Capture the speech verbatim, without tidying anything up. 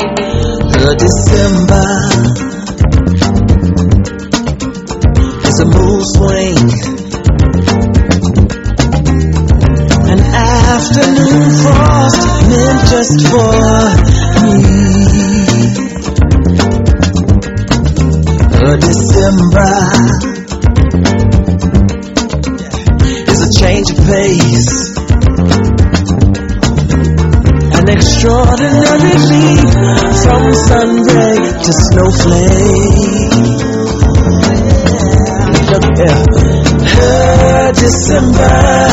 The December is a mood swing, an afternoon frost meant just for me. The December is a change of pace, an extraordinary leap from sunray to snowflake. Yeah. Her December